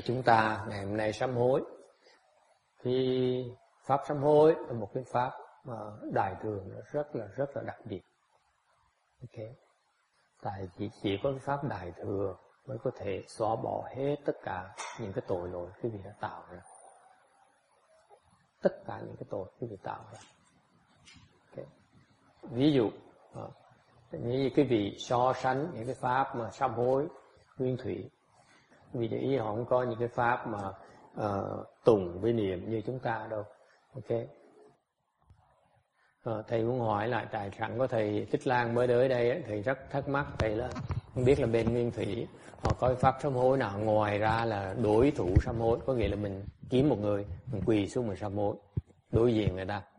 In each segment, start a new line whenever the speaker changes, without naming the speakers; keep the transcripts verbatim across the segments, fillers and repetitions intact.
chúng ta ngày hôm nay sám hối. Thì pháp sám hối là một cái pháp mà đại thừa nó rất là rất là đặc biệt. Ok. Tại chỉ, chỉ có cái pháp đại thừa mới có thể xóa bỏ hết tất cả những cái tội lỗi quý vị đã tạo ra. Tất cả những cái tội quý vị tạo ra. Okay. Ví dụ, như quý vị so sánh những cái pháp mà sám hối nguyên thủy, vì để ý họ không có những cái pháp mà uh, tùng với niệm như chúng ta đâu. Ok. Uh, thầy muốn hỏi lại, tại sẵn có thầy Tích Lan mới tới đây, thầy rất thắc mắc, thầy là không biết là bên nguyên thủy họ có cái pháp sám hối nào ngoài ra là đối thủ sám hối, có nghĩa là mình kiếm một người, mình quỳ xuống mình sám hối đối diện người ta.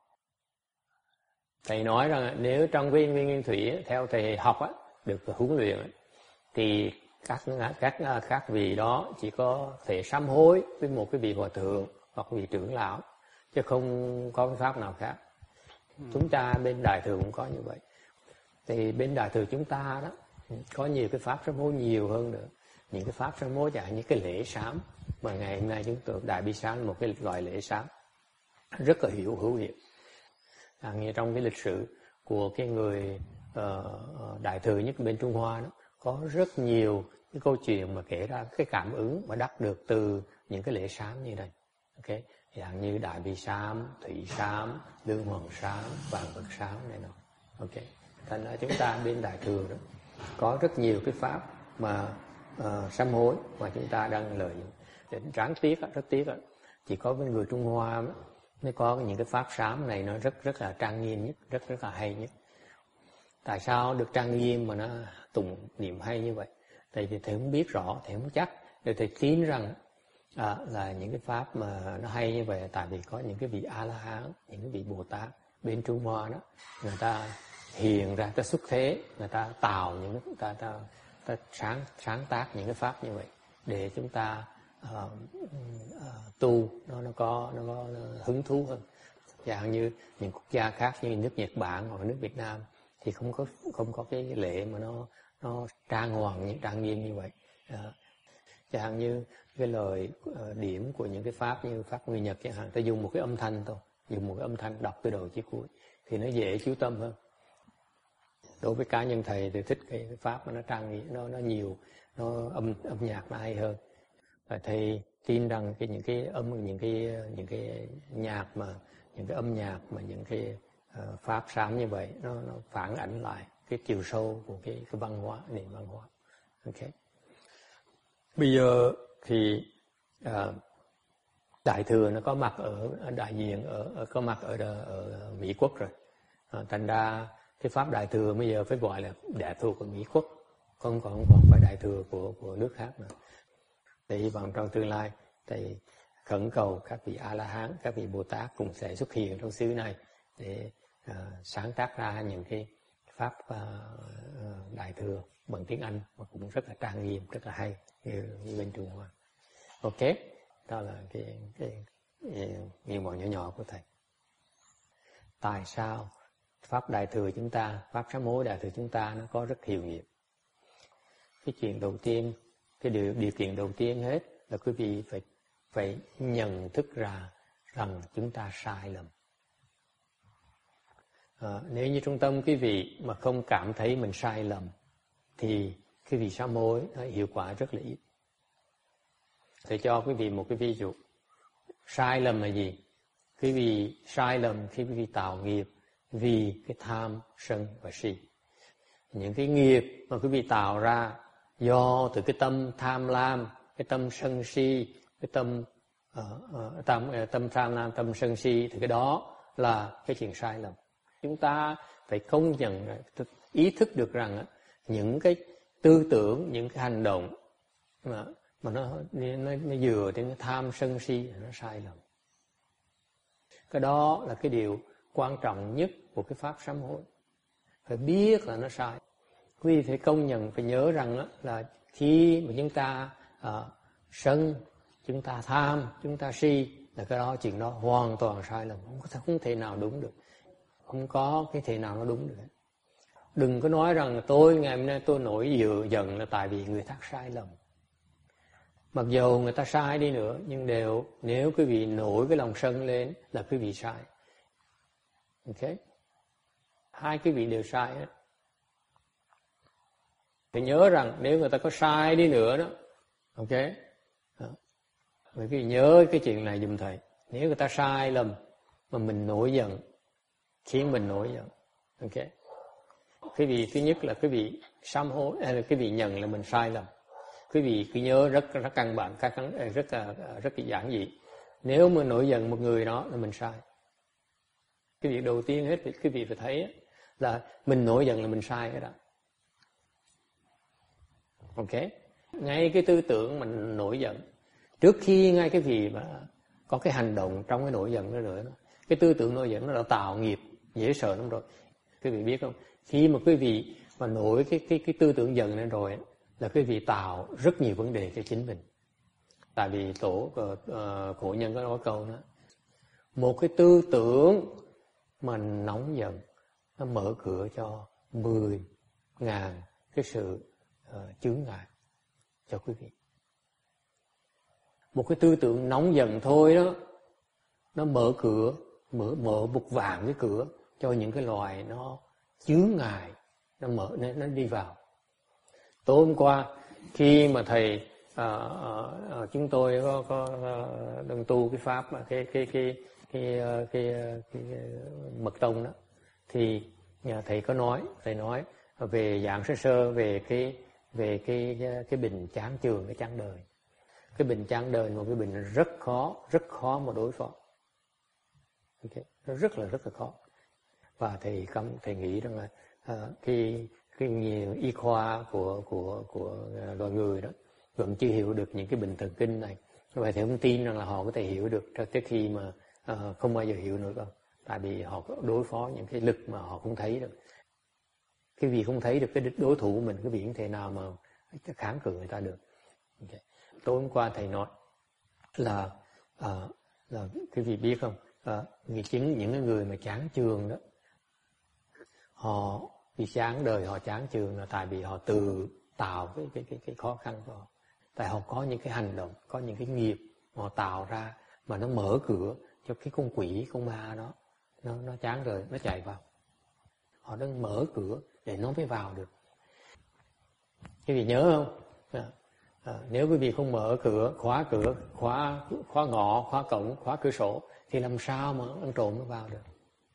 Thầy nói rằng nếu trong viên nguyên nguyên thủy theo thầy học á, được huấn luyện thì các các các vị đó chỉ có thể sám hối với một cái vị hòa thượng hoặc vị trưởng lão, chứ không có cái pháp nào khác. Ừ. Chúng ta bên đại thừa cũng có như vậy. Thì bên đại thừa chúng ta đó có nhiều cái pháp sám hối nhiều hơn nữa. Những cái pháp sám hối chẳng như cái lễ sám mà ngày hôm nay chúng tôi đại bi sám là một cái loại lễ sám rất là hiểu hữu hiệu. À, như trong cái lịch sử của cái người uh, đại thừa nhất bên Trung Hoa đó, có rất nhiều cái câu chuyện mà kể ra cái cảm ứng mà đắc được từ những cái lễ sám như đây. Ok, dạng như đại bi sám, thủy sám, lương hoàng sám, vạn vật sám này nọ. Ok, thành ra chúng ta bên đại thừa đó có rất nhiều cái pháp mà uh, sám hối mà chúng ta đang lợi dụng. Để đáng tiếc rất tiếc chỉ có với người Trung Hoa đó, mới có những cái pháp sám này nó rất rất là trang nghiêm nhất, rất rất là hay nhất. Tại sao được trang nghiêm mà nó tụng niệm hay như vậy? Tại vì thầy không biết rõ, thầy không chắc. Để thầy tin rằng à, là những cái pháp mà nó hay như vậy, tại vì có những cái vị A La Hán, những cái vị Bồ Tát bên Trung Hoa đó, người ta hiện ra, ta xuất thế, người ta tạo những người ta, ta, ta sáng sáng tác những cái pháp như vậy để chúng ta Uh, uh, tu nó nó có nó có hứng thú hơn. Dạng như những quốc gia khác như nước Nhật Bản hoặc nước Việt Nam thì không có không có cái lễ mà nó nó trang hoàng như trang nghiêm như vậy. Uh, chẳng như cái lời uh, điểm của những cái pháp như pháp người Nhật chẳng hạn, ta dùng một cái âm thanh thôi, dùng một cái âm thanh đọc từ đầu chí cuối thì nó dễ chú tâm hơn. Đối với cá nhân thầy thì thích cái pháp mà nó trang nghiêm, nó nó nhiều, nó âm âm nhạc nó hay hơn. Và thầy tin rằng cái những cái âm những cái những cái nhạc mà những cái âm nhạc mà những cái uh, pháp sám như vậy nó nó phản ảnh lại cái chiều sâu của cái cái văn hóa, nền văn hóa. Ok. Bây giờ thì uh, đại thừa nó có mặt ở, ở đại diện ở, ở có mặt ở, ở, ở Mỹ Quốc rồi. Uh, thành ra cái pháp đại thừa bây giờ phải gọi là đại thừa của Mỹ Quốc, không còn còn phải đại thừa của của nước khác nữa. Để hy vọng trong tương lai thầy khẩn cầu các vị A La Hán, các vị Bồ Tát cũng sẽ xuất hiện trong xứ này để uh, sáng tác ra những cái pháp uh, uh, đại thừa bằng tiếng Anh mà cũng rất là trang nghiêm, rất là hay như, như bên Trung Hoa. Ok, đó là cái cái nguyện vọng nhỏ nhỏ của thầy. Tại sao pháp đại thừa chúng ta, pháp sám hối đại thừa chúng ta nó có rất hiệu nghiệm? Cái chuyện đầu tiên, cái điều, điều kiện đầu tiên hết là quý vị phải phải nhận thức ra rằng chúng ta sai lầm. À, nếu như trong tâm quý vị mà không cảm thấy mình sai lầm thì quý vị sám hối nó hiệu quả rất là ít. Thầy cho quý vị một cái ví dụ. Sai lầm là gì? Quý vị sai lầm khi quý vị tạo nghiệp vì cái tham, sân và si. Những cái nghiệp mà quý vị tạo ra do từ cái tâm tham lam, cái tâm sân si, cái tâm uh, uh, tâm uh, tâm tham lam, tâm sân si thì cái đó là cái chuyện sai lầm. Chúng ta phải công nhận, ý thức được rằng uh, những cái tư tưởng, những cái hành động mà mà nó nó, nó dựa trên cái tham sân si nó sai lầm. Cái đó là cái điều quan trọng nhất của cái pháp sám hối. Phải biết là nó sai. Quý vị phải công nhận, phải nhớ rằng đó, là khi mà chúng ta à, sân, chúng ta tham, chúng ta si là cái đó chuyện đó hoàn toàn sai lầm, không có không thể nào đúng được, không có cái thể nào nó đúng được. Đừng có nói rằng tôi ngày hôm nay tôi nổi dự giận là tại vì người khác sai lầm. Mặc dù người ta sai đi nữa, nhưng đều nếu quý vị nổi cái lòng sân lên là quý vị sai. Ok? Hai quý vị đều sai đó. Phải nhớ rằng nếu người ta có sai đi nữa đó, ok? Đó. Quý vị nhớ cái chuyện này giùm thầy. Nếu người ta sai lầm mà mình nổi giận, khiến mình nổi giận, ok? Quý vị thứ nhất là quý vị sám hối, hay là quý vị nhận là mình sai lầm. Quý vị cứ nhớ rất rất căn bản, các rất là rất là giản dị. Nếu mà nổi giận một người đó là mình sai. Cái việc đầu tiên hết quý vị phải thấy là mình nổi giận là mình sai cái đó. Ok? Ngay cái tư tưởng mình nổi giận, trước khi ngay cái gì mà có cái hành động trong cái nổi giận đó nữa, cái tư tưởng nổi giận nó đã tạo nghiệp dễ sợ lắm rồi. Quý vị biết không? Khi mà quý vị mà nổi cái cái cái tư tưởng giận lên rồi là quý vị tạo rất nhiều vấn đề cho chính mình. Tại vì tổ uh, cổ nhân có nói câu đó, một cái tư tưởng mà nóng giận nó mở cửa cho mười ngàn cái sự uh, chướng ngại cho quý vị. Một cái tư tưởng nóng giận thôi đó, nó mở cửa, mở mở một vàng cái cửa cho những cái loài nó chướng ngại, nó mở nó, nó đi vào. Tối hôm qua khi mà thầy à, à, chúng tôi có có đang tu cái pháp mà cái cái cái cái cái, cái, cái mật tông đó, thì nhà thầy có nói, thầy nói về dạng sơ sơ về cái về cái cái bình chán chường, cái chán đời. Cái bình chán đời một cái bình rất khó, rất khó mà đối phó. Okay. Nó rất là rất là khó. Và thầy không thầy nghĩ rằng là à, cái cái nhiều y khoa của của của loài người đó vẫn chưa hiểu được những cái bệnh thần kinh này. Vậy thì không tin rằng là họ có thể hiểu được cho tới khi mà uh, không bao giờ hiểu nữa đâu. Tại vì họ đối phó những cái lực mà họ không thấy được. Cái vì không thấy được cái đối thủ của mình, cái vì không thể nào mà kháng cự người ta được. Okay. Tối hôm qua thầy nói là uh, là cái vị biết không? Uh, chính những cái người mà chán chường đó, họ vì chán đời họ chán chường là tại vì họ tự tạo cái cái cái cái khó khăn của họ. Tại họ có những cái hành động, có những cái nghiệp họ tạo ra mà nó mở cửa cho cái con quỷ, con ma đó nó nó chán đời, nó chạy vào. Họ đang mở cửa để nó mới vào được. Quý vị nhớ không? À, à, nếu quý vị không mở cửa, khóa cửa, khóa khóa ngõ, khóa cổng, khóa cửa sổ thì làm sao mà ăn trộm nó vào được?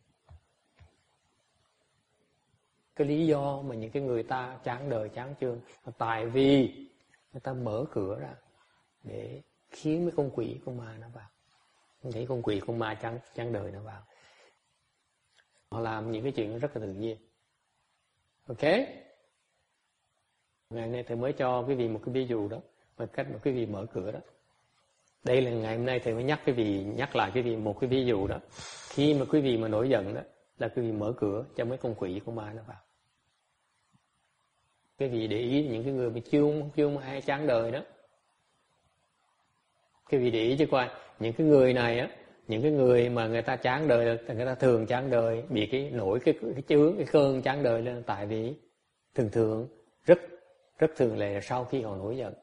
Cái lý do mà những cái người ta chán đời, chán chường là tại vì người ta mở cửa ra để khiến mấy con quỷ, con ma nó vào. Thấy con quỷ, con ma chán, chán đời nó vào. Họ làm những cái chuyện rất là tự nhiên. Ok? Ngày nay thầy mới cho quý vị một cái ví dụ đó, về cách mà quý vị mở cửa đó. Đây là ngày hôm nay thầy mới nhắc quý vị, nhắc lại quý vị một cái ví dụ đó. Khi mà quý vị mà nổi giận đó, là quý vị mở cửa cho mấy con quỷ, con ma nó vào. Quý vị để ý những cái người mà chưa chưa hay chán đời đó. Quý vị để ý chứ coi, những cái người này á, những cái người mà người ta chán đời, người ta thường chán đời, bị cái nổi cái cái chướng, cái cơn chán đời lên, tại vì thường thường rất rất thường là sau khi họ nổi giận.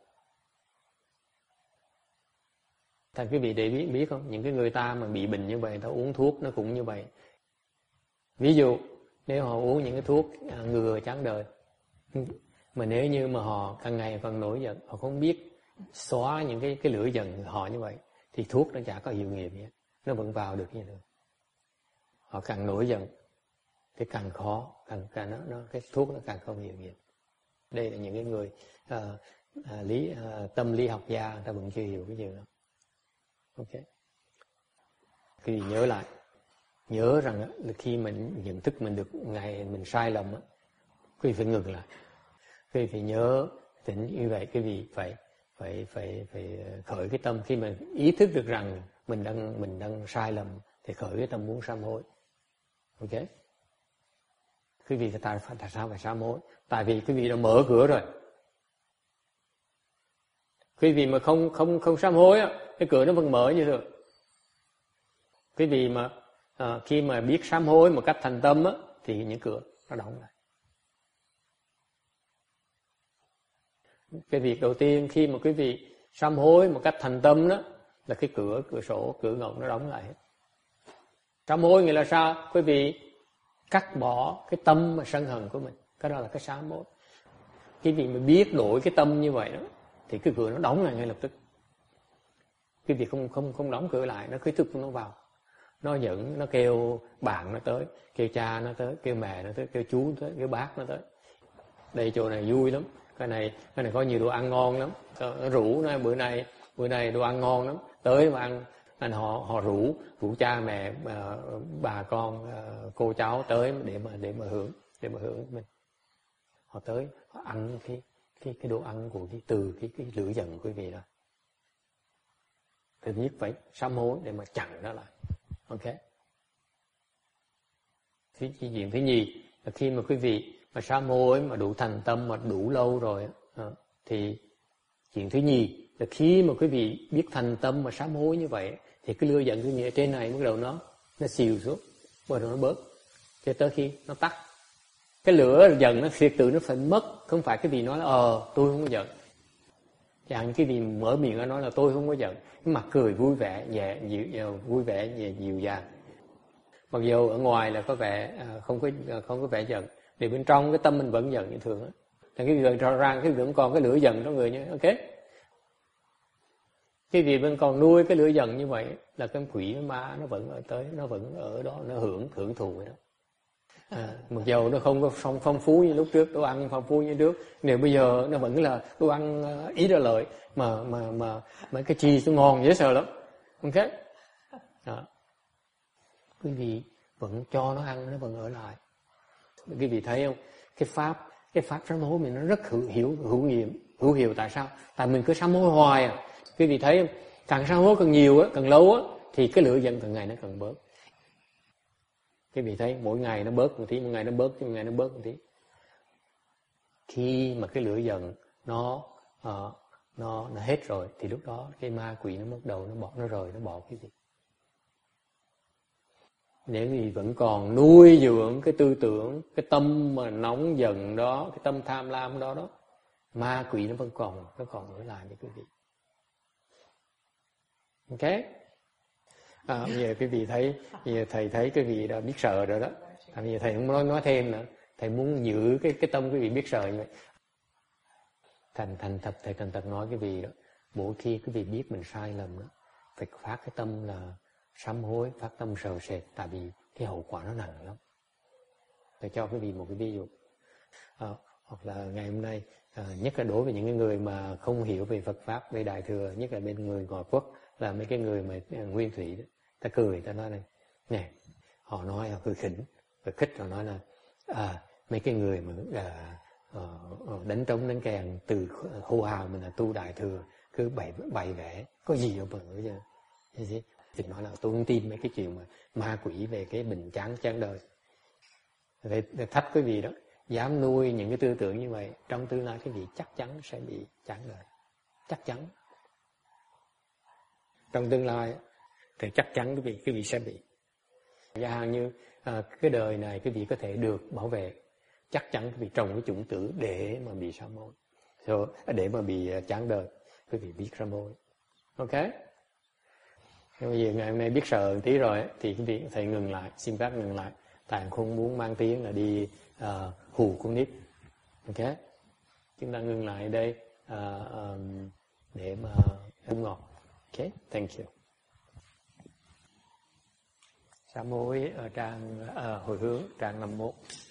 Thành quý vị để biết biết không, những cái người ta mà bị bệnh như vậy, người ta uống thuốc nó cũng như vậy. Ví dụ nếu họ uống những cái thuốc ngừa chán đời, mà nếu như mà họ càng ngày càng nổi giận, họ không biết xóa những cái cái lửa giận họ như vậy, thì thuốc nó chả có hiệu nghiệm gì hết, nó vẫn vào được như được. Họ càng nổi giận thì càng khó, càng càng nó, nó cái thuốc nó càng không hiệu nghiệm. Đây là những cái người uh, uh, lý uh, tâm lý học gia, người ta vẫn chưa hiểu cái điều đó. Ok. Khi nhớ lại, nhớ rằng là khi mình nhận thức mình được ngày mình sai lầm á, quý vị phải ngừng lại. Quý vị phải nhớ tỉnh như vậy, quý vị phải phải phải phải khởi cái tâm, khi mà ý thức được rằng mình đang mình đang sai lầm thì khởi cái tâm muốn sám hối. Ok. Quý vị tại tại sao phải sám hối? Tại vì quý vị đã mở cửa rồi. Quý vị mà không không không sám hối á, cái cửa nó vẫn mở như thường. Quý vị mà à, khi mà biết sám hối một cách thành tâm á, thì những cửa nó đóng lại. Cái việc đầu tiên khi mà quý vị Sám hối một cách thành tâm đó là cái cửa cửa sổ cửa ngộng nó đóng lại hết. Sám hối nghĩa là sao? Quý vị cắt bỏ cái tâm mà sân hận của mình, cái đó là cái sám hối. Quý vị mà biết đổi cái tâm như vậy đó thì cái cửa nó đóng lại ngay lập tức. Quý vị không không không đóng cửa lại, nó cứ thức nó vào, nó dẫn, nó kêu bạn nó tới, kêu cha nó tới, kêu mẹ nó tới, kêu chú nó tới, kêu bác nó tới. Đây chỗ này vui lắm, cái này cái này có nhiều đồ ăn ngon lắm, nó rủ nó bữa nay bữa nay đồ ăn ngon lắm, tới mà ăn. Anh họ họ rủ rủ cha mẹ bà con cô cháu tới để mà để mà hưởng để mà hưởng mình. Họ tới họ ăn cái cái cái đồ ăn của cái từ cái cái lửa giận của quý vị đó. Thứ nhất phải sám hối để mà chặn nó lại. Ok. Cái chuyện thứ nhì là khi mà quý vị mà sám hối mà đủ thành tâm mà đủ lâu rồi thì chuyện thứ nhì là khi mà quý vị biết thành tâm mà sám hối như vậy thì cái lửa giận quý vị ở trên này bắt đầu nó nó xìu xuống, bắt đầu nó bớt cho tới khi nó tắt. Cái lửa giận nó thiệt tự nó phải mất, không phải cái gì nói là ờ tôi không có giận. Chẳng cái gì mở miệng nó nói là tôi không có giận, cái mặt cười vui vẻ nhẹ dịu vui vẻ nhẹ dịu dàng. Mặc dù ở ngoài là có vẻ không có không có vẻ giận, thì bên trong cái tâm mình vẫn giận như thường á. Thì cái người rõ ràng cái vẫn còn cái lửa giận trong người nhé. Ok. Cái gì vẫn còn nuôi cái lửa giận như vậy là cái quỷ ma nó vẫn ở tới, nó vẫn ở đó, nó hưởng hưởng thụ vậy đó. À, mặc dù nó không có phong, phong phú như lúc trước, đồ ăn phong phú như trước, nếu bây giờ nó vẫn là đồ ăn ít ra lợi mà mà mà mấy cái chi nó ngon dễ sợ lắm. Ok. Đó. Quý vị vẫn cho nó ăn, nó vẫn ở lại. Quý vị thấy không? Cái pháp cái pháp sám hối mình nó rất hữu hiểu hữu nghiệm hữu hiệu. Tại sao? Tại mình cứ sám hối hoài à. Quý vị thấy không? Càng sám hối càng nhiều á, càng lâu á thì cái lửa giận càng ngày nó càng bớt. Quý vị thấy mỗi ngày nó bớt một tí, một ngày nó bớt, một ngày nó bớt một tí. Khi mà cái lửa giận nó uh, nó nó hết rồi thì lúc đó cái ma quỷ nó bắt đầu nó bỏ nó rời nó bỏ cái gì. Nếu gì vẫn còn nuôi dưỡng cái tư tưởng, cái tâm mà nóng giận đó, cái tâm tham lam đó đó, ma quỷ nó vẫn còn nó còn ở lại với quý vị. Ok. À, bây giờ quý vị thấy, bây giờ thầy thấy quý vị đã biết sợ rồi đó. À, bây giờ thầy không nói nói thêm nữa. Thầy muốn giữ cái cái tâm quý vị biết sợ như vậy. Thành thành thật thầy thành thật nói quý vị đó. Mỗi khi quý vị biết mình sai lầm đó, phải phát cái tâm là sám hối, phát tâm sợ sệt, tại vì cái hậu quả nó nặng lắm. Thầy cho quý vị một cái ví dụ. À, hoặc là ngày hôm nay, à, nhất là đối với những người mà không hiểu về Phật pháp, về Đại thừa, nhất là bên người ngoại quốc, là mấy cái người mà nguyên thủy đó, ta cười ta nói này, nè, họ nói họ cười khỉnh, rồi khích họ nói là à mấy cái người mà à, uh, đánh trống đánh kèn từ hô hào mình là tu Đại thừa, cứ bày bày vẽ có gì đâu mà nữa chứ. Thì nói là tôi không tin mấy cái chuyện mà ma quỷ về cái bình chán chán đời. Để, để thách cái gì đó, dám nuôi những cái tư tưởng như vậy, trong tương lai cái gì chắc chắn sẽ bị chán đời, chắc chắn. Trong tương lai thì chắc chắn cái vị cái vị sẽ bị. Giả hạn như à, cái đời này cái vị có thể được bảo vệ, chắc chắn cái vị trồng cái chủng tử để mà bị sám hối, so, để mà bị chán đời, cái vị biết sám hối. Ok. Bây giờ ngày hôm nay biết sợ một tí rồi thì cái vị thầy ngừng lại, xin phép ngừng lại. Tại không muốn mang tiếng là đi uh, hù con nít. Ok. Chúng ta ngừng lại đây uh, um, để mà uống ngọt. Ok, thank you. Sám hối ở trang uh, hồi hướng trang năm mươi mốt.